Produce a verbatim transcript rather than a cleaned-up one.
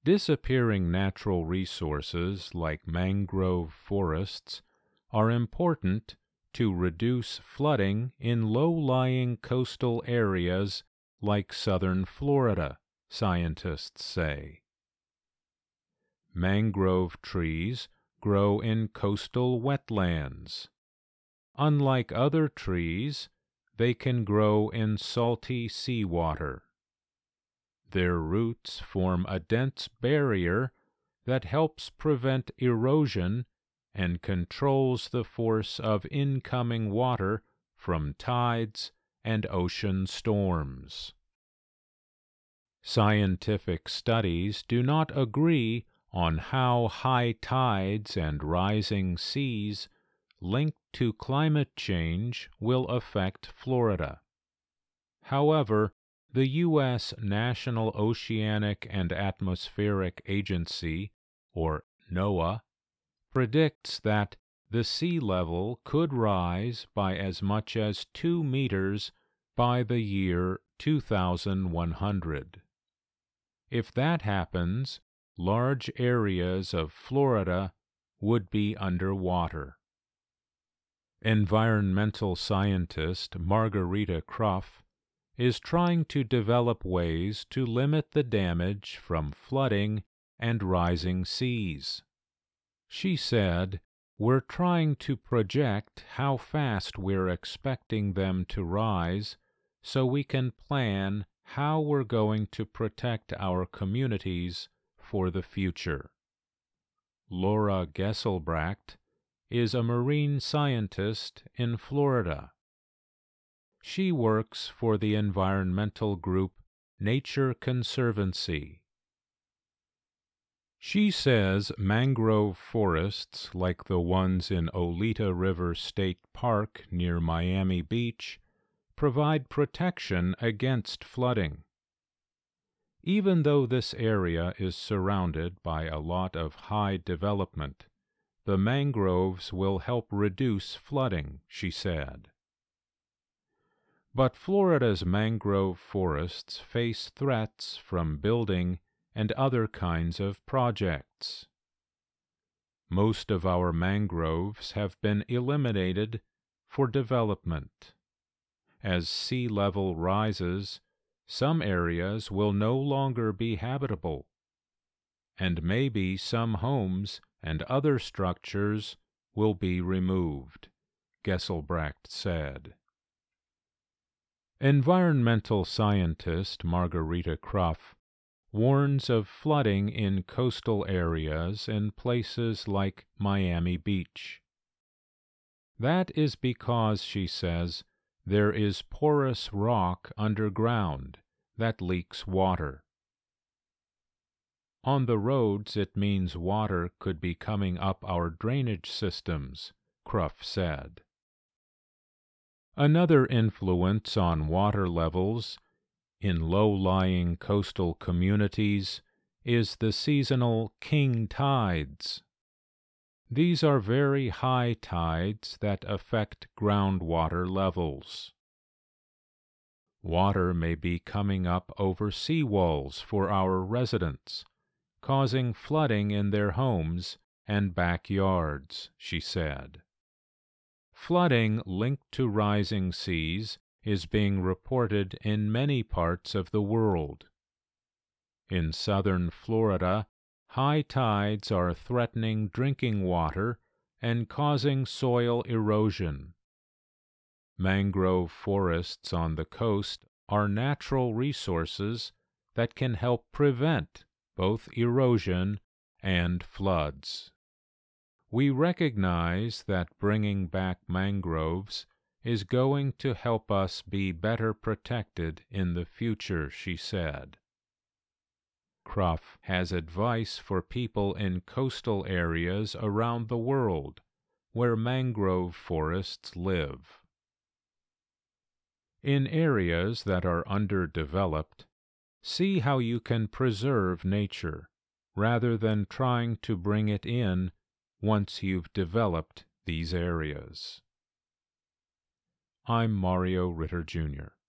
Disappearing natural resources like mangrove forests are important to reduce flooding in low-lying coastal areas like southern Florida, scientists say. Mangrove trees grow in coastal wetlands. Unlike other trees, they can grow in salty seawater. Their roots form a dense barrier that helps prevent erosion and controls the force of incoming water from tides and ocean storms. Scientific studies do not agree on how high tides and rising seas linked to climate change will affect Florida. However, the U S National Oceanic and Atmospheric Agency, or NOAA, predicts that the sea level could rise by as much as two meters by the year two thousand one hundred. If that happens, large areas of Florida would be underwater. Environmental scientist Margarita Kruff is trying to develop ways to limit the damage from flooding and rising seas. She said, "We're trying to project how fast we're expecting them to rise so we can plan how we're going to protect our communities for the future." Laura Gesselbracht is a marine scientist in Florida. She works for the environmental group Nature Conservancy. She says mangrove forests like the ones in Oleta River State Park near Miami Beach provide protection against flooding. Even though this area is surrounded by a lot of high development, the mangroves will help reduce flooding, she said. But Florida's mangrove forests face threats from building and other kinds of projects. Most of our mangroves have been eliminated for development. As sea level rises, some areas will no longer be habitable, and maybe some homes and other structures will be removed, Gesselbracht said. Environmental scientist Margarita Kruff warns of flooding in coastal areas in places like Miami Beach. That is because, she says, there is porous rock underground that leaks water. On the roads, it means water could be coming up our drainage systems, Kruff said. Another influence on water levels in low-lying coastal communities is the seasonal king tides. These are very high tides that affect groundwater levels. Water may be coming up over seawalls for our residents, causing flooding in their homes and backyards, she said. Flooding linked to rising seas is being reported in many parts of the world. In southern Florida, high tides are threatening drinking water and causing soil erosion. Mangrove forests on the coast are natural resources that can help prevent both erosion and floods. We recognize that bringing back mangroves is going to help us be better protected in the future, she said. Kruff has advice for people in coastal areas around the world where mangrove forests live. In areas that are underdeveloped, see how you can preserve nature rather than trying to bring it in once you've developed these areas. I'm Mario Ritter, Junior